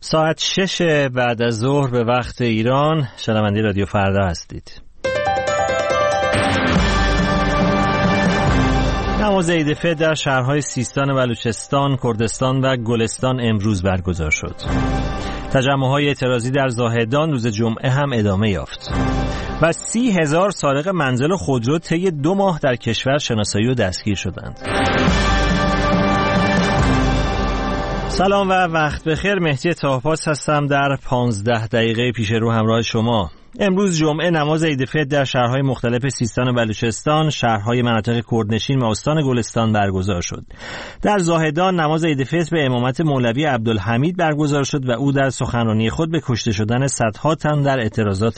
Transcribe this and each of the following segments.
ساعت 6 بعد از ظهر به وقت ایران. شنونده رادیو فردا هستید. نماز عید فطر در شهرهای سیستان و بلوچستان، کردستان و گلستان امروز برگزار شد. تجمع‌های اعتراضی در زاهدان روز جمعه هم ادامه یافت و 30,000 سارق منزل و خودرو طی 2 ماه در کشور شناسایی و دستگیر شدند. سلام و وقت بخیر. مهدی طاهپاس هستم. در 15 دقیقه پیش رو همراه شما. امروز جمعه نماز عید فطر در شهرهای مختلف سیستان و بلوچستان، شهرهای مناطق کردنشین و استان گلستان برگزار شد. در زاهدان نماز عید فطر به امامت مولوی عبدالحمید برگزار شد و او در سخنرانی خود به کشته شدن صدها تن در اعتراضات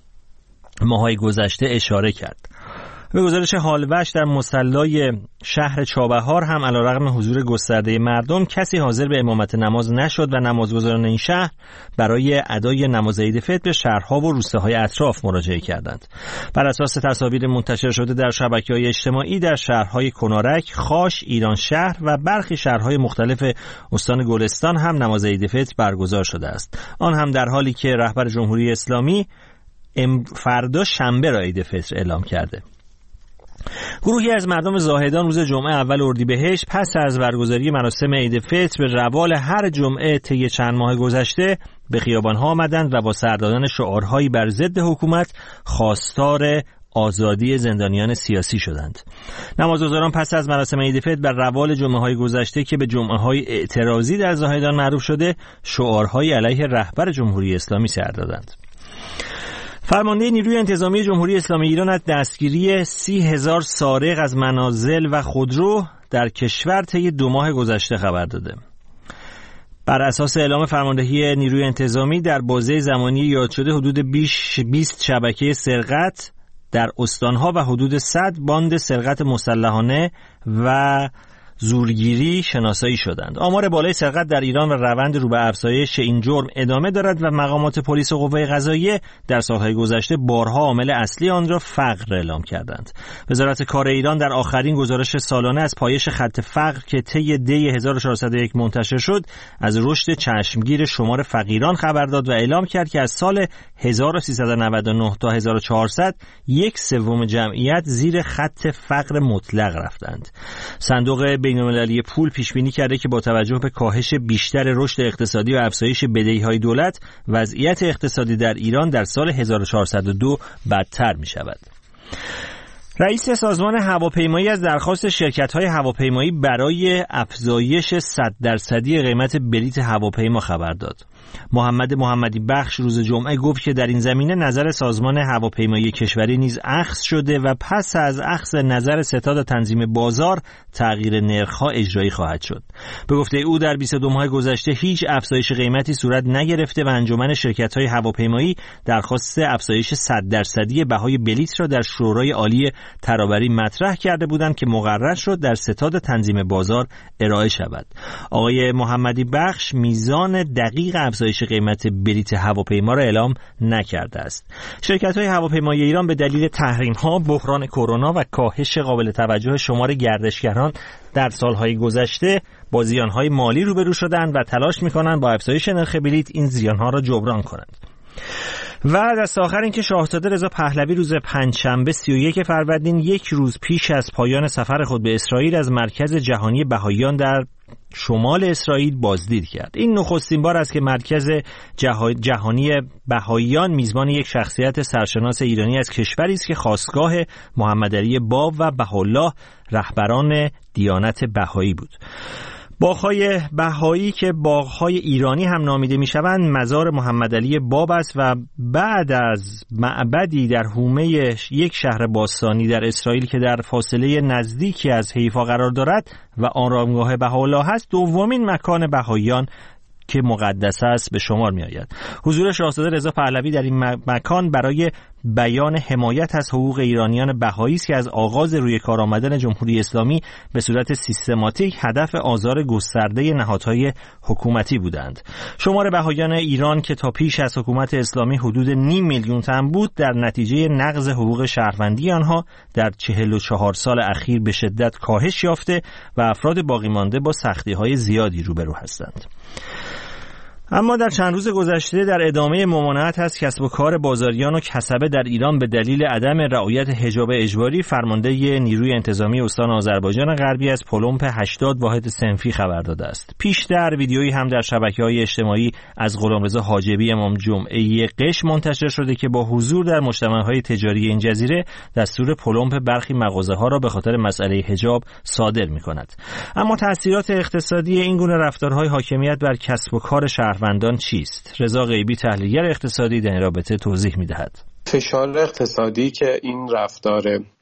ماهای گذشته اشاره کرد. به گزارش حالوش در مصلی شهر چابهار هم علیرغم حضور گسترده مردم کسی حاضر به امامت نماز نشد و نمازگزاران این شهر برای ادای نماز عید فطر به شهرها و روستاهای اطراف مراجعه کردند. بر اساس تصاویر منتشر شده در شبکه‌های اجتماعی در شهرهای کنارک، خاش، ایران شهر و برخی شهرهای مختلف استان گلستان هم نماز عید فطر برگزار شده است. آن هم در حالی که رهبر جمهوری اسلامی فردا شنبه را عید فطر اعلام کرده. گروهی از مردم زاهدان روز جمعه اول اردیبهشت پس از برگزاری مراسم عید فطر به روال هر جمعه طی چند ماه گذشته به خیابان‌ها آمدند و با سر دادن شعارهایی بر ضد حکومت خواستار آزادی زندانیان سیاسی شدند. نمازگزاران پس از مراسم عید فطر بر روال جمعه‌های گذشته که به جمعه‌های اعتراضی در زاهدان معروف شده، شعارهایی علیه رهبر جمهوری اسلامی سر دادند. فرمانده نیروی انتظامی جمهوری اسلامی ایران از دستگیری 30,000 سارق از منازل و خودرو در کشور طی 2 ماه گذشته خبر داده. بر اساس اعلام فرماندهی نیروی انتظامی در بازه زمانی یاد شده حدود 20 شبکه سرقت در استانها و حدود 100 باند سرقت مسلحانه و زورگیری شناسایی شدند. آمار بالای سرقت در ایران و روند رو به افزایش این جرم ادامه دارد و مقامات پلیس و قوه قضاییه در سالهای گذشته بارها عامل اصلی آن را فقر اعلام کردند. وزارت کار ایران در آخرین گزارش سالانه از پایش خط فقر که طی دی 1401 منتشر شد، از رشد چشمگیر شمار فقیران خبر داد و اعلام کرد که از سال 1399 تا 1400 1/3 جمعیت زیر خط فقر مطلق رفتند. صندوق بین‌المللی پول پیش بینی کرده که با توجه به کاهش بیشتر رشد اقتصادی و افزایش بدهی‌های دولت، وضعیت اقتصادی در ایران در سال 1402 بدتر می‌شود. رئیس سازمان هواپیمایی از درخواست شرکت‌های هواپیمایی برای افزایش 100% قیمت بلیت هواپیما خبر داد. محمدی بخش روز جمعه گفت که در این زمینه نظر سازمان هواپیمایی کشوری نیز اخذ شده و پس از اخذ نظر ستاد تنظیم بازار تغییر نرخ‌ها اجرایی خواهد شد. به گفته او در 22 ماه گذشته هیچ افزایش قیمتی صورت نگرفته و انجمن شرکت‌های هواپیمایی درخواست افزایش 100% بهای بلیت را در شورای عالی ترابری مطرح کرده بودند که مقرر شد در ستاد تنظیم بازار ارائه شود. آقای محمدی بخش میزان دقیق افزایش قیمت بلیت هواپیما را اعلام نکرده است. شرکت‌های هواپیمایی ایران به دلیل تحریم‌ها، بحران کرونا و کاهش قابل توجه شمار گردشگران در سالهای گذشته با زیان‌های مالی روبرو شدند و تلاش می‌کنند با افزایش نرخ بلیت این زیان‌ها را جبران کنند. و دست آخر این که شاهزاده رضا پهلوی روز پنجشنبه 31 فروردین، 1 روز پیش از پایان سفر خود به اسرائیل، از مرکز جهانی بهائیان در شمال اسرائیل بازدید کرد. این نخستین بار است که مرکز جهانی بهائیان میزبان یک شخصیت سرشناس ایرانی از کشوری است که خاستگاه محمد علی باب و بهاءالله رهبران دیانت بهایی بود. باغ‌های بهایی که باغ‌های ایرانی هم نامیده می‌شوند مزار محمد علی باب است و بعد از معبدی در حومه یک شهر باستانی در اسرائیل که در فاصله نزدیکی از حیفا قرار دارد و آرامگاه بهاءالله است، دومین مکان بهاییان که مقدس است به شمار می آید. حضور شاهزاده رضا پهلوی در این مکان برای بیان حمایت از حقوق ایرانیان بهایی است که از آغاز روی کار آمدن جمهوری اسلامی به صورت سیستماتیک هدف آزار گسترده نهادهای حکومتی بودند. شمار بهاییان ایران که تا پیش از حکومت اسلامی حدود 500,000 تن بود، در نتیجه نقض حقوق شهروندی آنها در 44 سال اخیر به شدت کاهش یافته و افراد باقی مانده با سختی‌های زیادی روبرو هستند. اما در چند روز گذشته در ادامه ممانعت از کسب و کار بازاریان و کسبه در ایران به دلیل عدم رعایت حجاب اجباری، فرمانده نیروی انتظامی استان آذربایجان غربی از پلمپ 80 واحد صنفی خبر داده است. پیشتر ویدیویی هم در شبکه‌های اجتماعی از غلامرضا حاجبی امام جمعه قش منتشر شده که با حضور در مجتمع‌های تجاری این جزیره دستور پلمپ برخی مغازه‌ها را به خاطر مسئله حجاب صادر می‌کند. اما تأثیرات اقتصادی این گونه رفتارهای حاکمیت بر کسب و کار شهروندان چیست؟ رضا غیبی تحلیلگر اقتصادی در این رابطه توضیح می‌دهد. فشار اقتصادی که این رفتار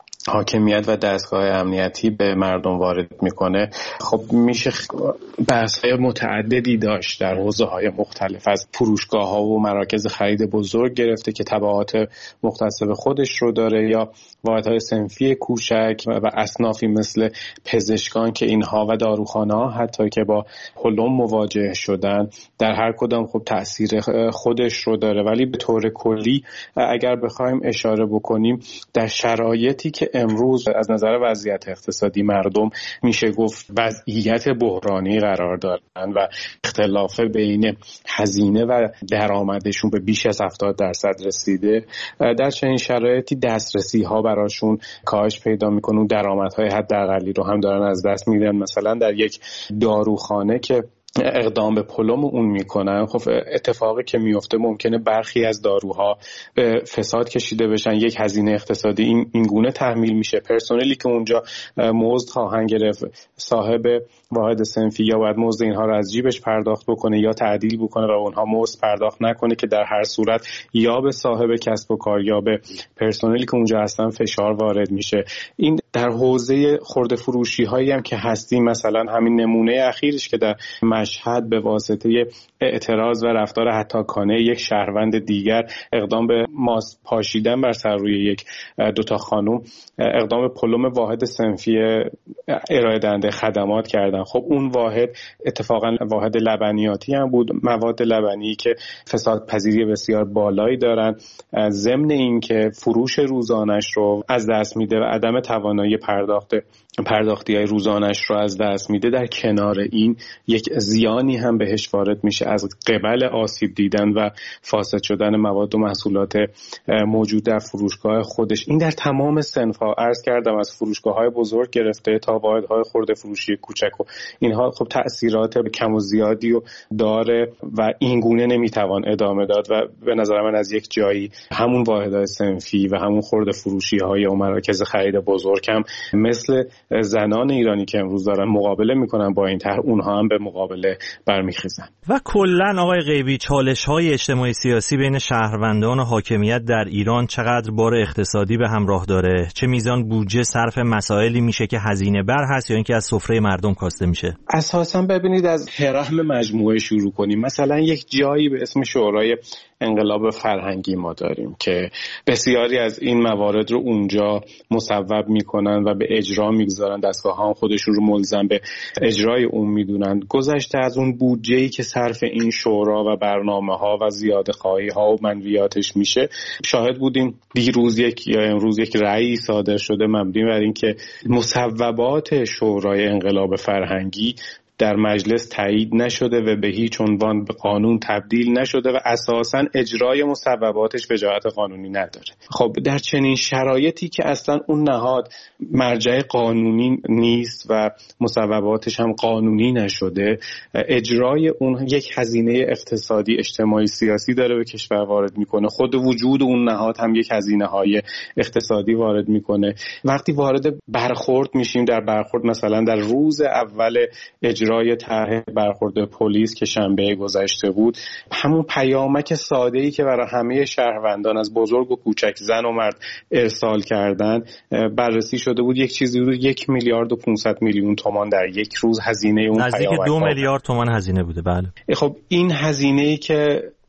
حاکمیت و دستگاه امنیتی به مردم وارد میکنه، خب میشه بحث‌های متعددی داشت در حوزه‌های مختلف، از فروشگاه‌ها و مراکز خرید بزرگ گرفته که تبعات مختص به خودش رو داره، یا واحدهای صنفی کوچک و اصنافی مثل پزشکان که اینها و داروخانه‌ها حتی که با پلم مواجه شدن، در هر کدام خب تأثیر خودش رو داره. ولی به طور کلی اگر بخوایم اشاره بکنیم، در شرایطی که امروز از نظر وضعیت اقتصادی مردم میشه گفت وضعیت بحرانی قرار دارن و اختلاف بین هزینه و درآمدشون به بیش از 70% رسیده، در چنین شرایطی دسترسی ها براشون کاهش پیدا میکنه، درآمدهای حداقلی رو هم دارن از دست میدن. مثلا در یک داروخانه که اقدام به پلم اون میکنن، خب اتفاقی که میفته ممکنه برخی از داروها به فساد کشیده بشن، یک هزینه اقتصادی این گونه تحمیل میشه. پرسنلی که اونجا مزد خواهند گرفت، صاحب واحد صنفی یا باید مزد اینها رو از جیبش پرداخت بکنه یا تعدیل بکنه و اونها مزد پرداخت نکنه، که در هر صورت یا به صاحب کسب و کار یا به پرسنلی که اونجا هستن فشار وارد میشه. این در حوزه خرده فروشی هایی هم که هستیم، مثلا همین نمونه اخیرش که در مشهد به واسطه اعتراض و رفتار هتاکانه یک شهروند دیگر اقدام به ماسک پاشیدن بر سر روی یک دوتا خانم، اقدام به پلم واحد صنفی ارائه دهنده خدمات کردن. خب اون واحد اتفاقا واحد لبنیاتی هم بود، مواد لبنی که فساد پذیری بسیار بالایی دارن، ضمن این که فروش روزانش رو از دست میده و عدم توانایی پرداختی های روزانش رو از دست میده. در کنار این یک زیانی هم بهش وارد میشه از قبل آسیب دیدن و فاسد شدن مواد و محصولات موجود در فروشگاه خودش. این در تمام صنف‌ها، عرض کردم از فروشگاه‌های بزرگ گرفته تا واحدهای خرده فروشی کوچک و اینها، خب تأثیرات کم و زیادی رو داره و این گونه نمیتوان ادامه داد و به نظر من از یک جایی همون واحدهای صنفی و همون خرده فروشی‌های و مراکز خرید بزرگ هم مثل زنان ایرانی که امروز دارن مقابله میکنن با این طرح، اونها هم به مقابله برمیخیزن. و کلاً آقای غیبی، چالش‌های اجتماعی سیاسی بین شهروندان و حاکمیت در ایران چقدر بار اقتصادی به همراه داره؟ چه میزان بودجه صرف مسائلی میشه که هزینه بر هست یا اینکه از سفره مردم کاسته میشه؟ اساساً ببینید از هرم مجموعه شروع کنیم. مثلا یک جایی به اسم شورای انقلاب فرهنگی ما داریم که بسیاری از این موارد رو اونجا مصوب میکنن و به اجرا میگذارن، دستگاه ها خودشون رو ملزم به اجرای اون میدونن. گذشته از اون بودجه‌ای که صرف این شورا و برنامه ها و زیاده خواهی ها و منویاتش میشه، شاهد بودیم دیروز یا امروز یک رأی صادر شده مبنی بر این که مصوبات شورای انقلاب فرهنگی در مجلس تایید نشده و به هیچ عنوان به قانون تبدیل نشده و اساساً اجرای مصوباتش به جهت قانونی نداره. خب در چنین شرایطی که اصلاً اون نهاد مرجع قانونی نیست و مصوباتش هم قانونی نشده، اجرای اون یک هزینه اقتصادی اجتماعی سیاسی داره به کشور وارد میکنه. خود وجود اون نهاد هم یک هزینه های اقتصادی وارد میکنه. وقتی وارد برخورد میشیم، در برخورد مثلا در روز اول اجرای طرح برخورد پلیس که شنبه گذشته بود، همون پیامک ساده‌ای که برای همه شهروندان از بزرگ و کوچک، زن و مرد ارسال کردن، بررسی شده بود یک چیزی بود 1,500,000,000 تومان در یک روز هزینه اون پیامک. نزدیک 2 میلیارد تومان هزینه بوده. بله. خب این هزینه‌ای که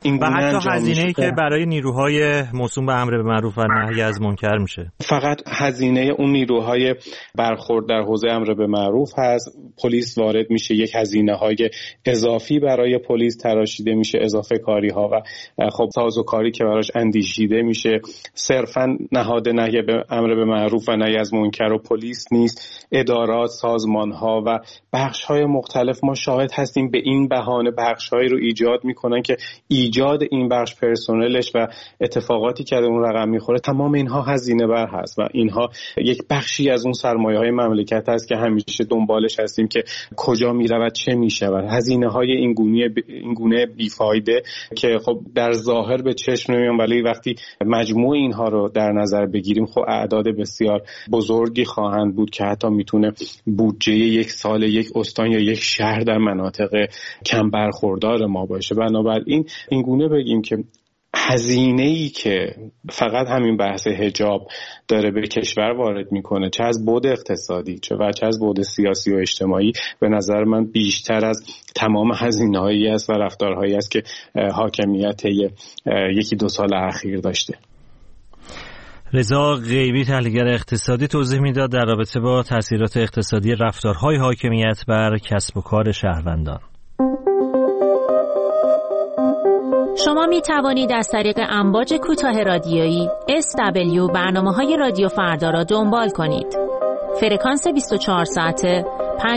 این و حتی هزینه‌ای که برای نیروهای موسوم به امر به معروف و نهی از منکر میشه. فقط هزینه اون نیروهای برخورد در حوزه امر به معروف هست. پلیس وارد میشه، یک هزینه‌های اضافی برای پلیس تراشیده میشه، اضافه کاری‌ها و خب سازوکاری که براش اندیشیده میشه. صرفاً نهاد نهی به امر به معروف و نهی از منکر و پلیس نیست، ادارات، سازمان‌ها و بخش‌های مختلف ما شاهد هستیم به این بهانه بخش‌هایی رو ایجاد میکنن که ایجاد این بخش پرسنلش و اتفاقاتی که اون رقم میخوره تمام اینها هزینه بر هست و اینها یک بخشی از اون سرمایه‌های مملکت هست که همیشه دنبالش هستیم که کجا میره و چه میشه و هزینه‌های این گونه بیفایده که خب در ظاهر به چشم نمیان ولی وقتی مجموع اینها رو در نظر بگیریم خب اعداد بسیار بزرگی خواهند بود که حتی میتونه بودجه یک سال یک استان یا یک شهر در مناطق کم برخوردار ما باشه. بنابراین این گونه بگیم که هزینه‌ای که فقط همین بحث حجاب داره به کشور وارد میکنه، چه از بعد اقتصادی چه از بعد سیاسی و اجتماعی، به نظر من بیشتر از تمام هزینه‌هایی است و رفتارهایی است که حاکمیت یکی دو سال اخیر داشته. رضا غیبی، تحلیلگر اقتصادی، توضیح میداد در رابطه با تاثیرات اقتصادی رفتارهای حاکمیت بر کسب و کار شهروندان. شما می توانید از طریق امواج کوتاه رادیویی SW برنامه‌های رادیو فردا را دنبال کنید. فرکانس 24 ساعته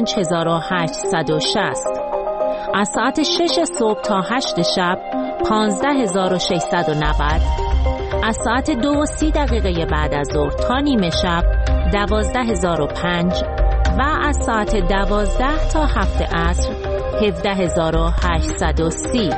5860. از ساعت 6 صبح تا 8 شب 15690. از ساعت 2:30 بعد از ظهر تا نیمه شب 12005 و از ساعت 12 تا 7 عصر 17830.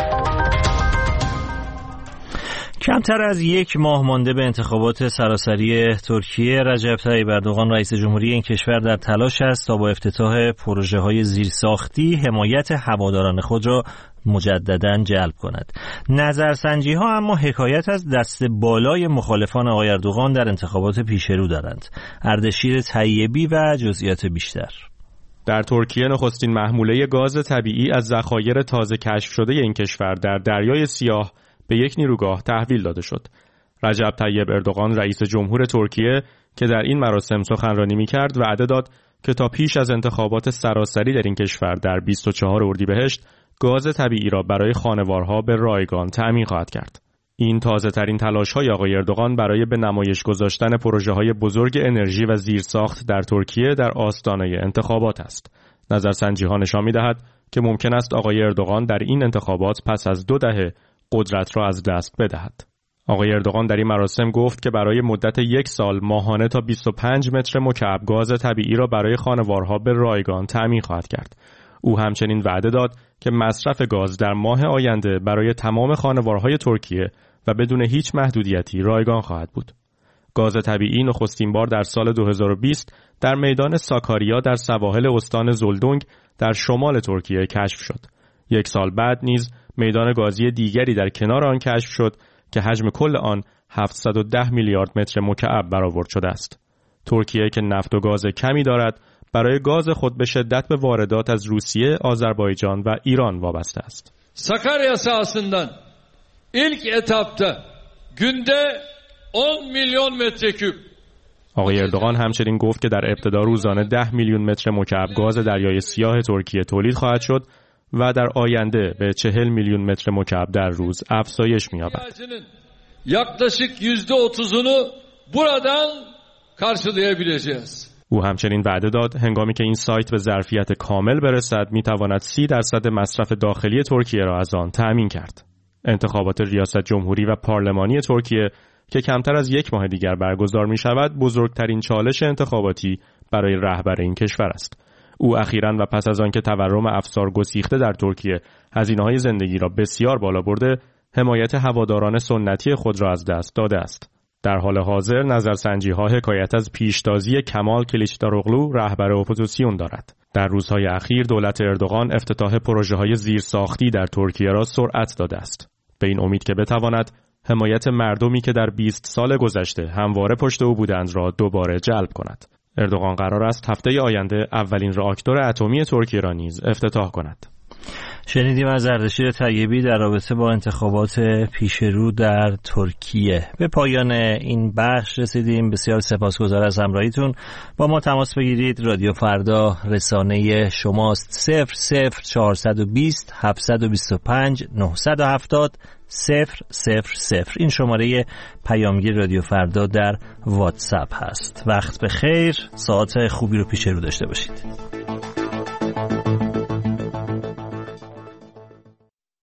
کمتر از یک ماه مانده به انتخابات سراسری ترکیه، رجب طیب اردوغان رئیس جمهوری این کشور در تلاش است تا با افتتاح پروژه‌های زیرساختی حمایت هواداران خود را مجدداً جلب کند. نظرسنجی‌ها اما حکایت از دست بالای مخالفان آقای اردوغان در انتخابات پیشرو دارند. اردشیر طیبی و جزئیات بیشتر. در ترکیه نخستین محموله گاز طبیعی از ذخایر تازه کشف شده این کشور در دریای سیاه به یک نیروگاه تحویل داده شد. رجب طیب اردوغان رئیس جمهور ترکیه که در این مراسم سخنرانی می‌کرد وعده داد که تا پیش از انتخابات سراسری در این کشور در 24 اردیبهشت گاز طبیعی را برای خانوارها به رایگان تأمین خواهد کرد. این تازه‌ترین تلاش‌های آقای اردوغان برای به نمایش گذاشتن پروژه‌های بزرگ انرژی و زیرساخت در ترکیه در آستانه انتخابات است. نظرسنجی‌ها نشان می‌دهد که ممکن است آقای اردوغان در این انتخابات پس از 2 دهه قدرت را از دست بدهد. آقای اردوغان در این مراسم گفت که برای مدت 1 سال ماهانه تا 25 متر مکعب گاز طبیعی را برای خانوارها به رایگان تأمین خواهد کرد. او همچنین وعده داد که مصرف گاز در ماه آینده برای تمام خانوارهای ترکیه و بدون هیچ محدودیتی رایگان خواهد بود. گاز طبیعی نخستین بار در سال 2020 در میدان ساکاریا در سواحل استان زلدونگ در شمال ترکیه کشف شد. 1 سال بعد نیز میدان گازی دیگری در کنار آن کشف شد که حجم کل آن 710 میلیارد متر مکعب برآورد شده است. ترکیه که نفت و گاز کمی dörat برای گاز خود به شدت به واردات از روسیه، آذربایجان و ایران وابسته است. Sakarya sahasından ilk etapta günde 10 milyon metreküp. آقای اردوغان همچنین گفت که در ابتدا روزانه 10 میلیون متر مکعب گاز دریای سیاه ترکیه تولید خواهد شد و در آینده به 40 میلیون متر مکعب در روز افزایش می‌یابد. Yaklaşık %30'unu buradan karşılayabileceğiz. او همچنین وعده داد هنگامی که این سایت به ظرفیت کامل برسد می‌تواند 30% مصرف داخلی ترکیه را از آن تأمین کرد. انتخابات ریاست جمهوری و پارلمانی ترکیه که کمتر از 1 ماه دیگر برگزار می‌شود بزرگترین چالش انتخاباتی برای رهبر این کشور است. او اخیراً و پس از آنکه تورم افسار گسیخته در ترکیه هزینه‌های زندگی را بسیار بالا برده، حمایت هواداران سنتی خود را از دست داده است. در حال حاضر نظرسنجی‌ها حکایت از پیشتازی کمال کلیچداروغلو رهبر اپوزیسیون دارد. در روزهای اخیر دولت اردوغان افتتاح پروژه‌های زیرساختی در ترکیه را سرعت داده است. به این امید که بتواند حمایت مردمی که در 20 سال گذشته همواره پشت او بودند را دوباره جلب کند. اردوغان قرار است هفته آینده اولین راکتور اتمی ترکیه را نیز افتتاح کند. شنیدیم از اردشیر طیبی در رابطه با انتخابات پیشرو در ترکیه. به پایان این بخش رسیدیم. بسیار سپاسگزار از همراهیتون. با ما تماس بگیرید. رادیو فردا رسانه شماست. 00420 725 970 000. این شماره پیامگیر رادیو فردا در واتساپ هست. وقت بخیر. ساعت خوبی رو پیش رو داشته باشید.